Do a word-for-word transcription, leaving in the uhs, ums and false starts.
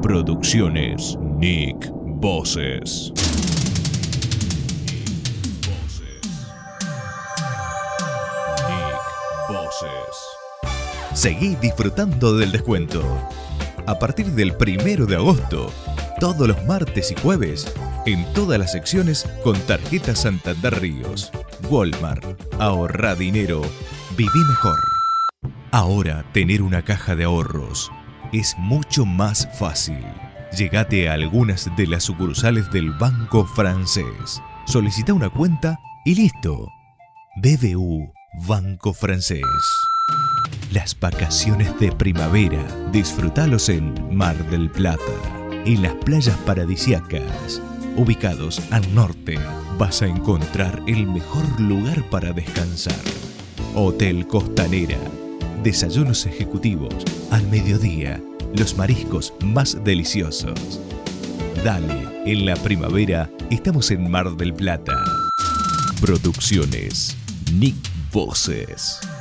Producciones Nick Voces. Nick Voces. Seguí disfrutando del descuento. A partir del primero de agosto, todos los martes y jueves, en todas las secciones con tarjeta Santander Ríos. Walmart. Ahorra dinero. Viví mejor. Ahora tener una caja de ahorros es mucho más fácil. Llegate a algunas de las sucursales del Banco Francés. Solicita una cuenta y listo. B B U Banco Francés. Las vacaciones de primavera, disfrútalos en Mar del Plata, en las playas paradisíacas. Ubicados al norte, vas a encontrar el mejor lugar para descansar. Hotel Costanera. Desayunos ejecutivos. Al mediodía, los mariscos más deliciosos. Dale, en la primavera estamos en Mar del Plata. Producciones Nick Voces.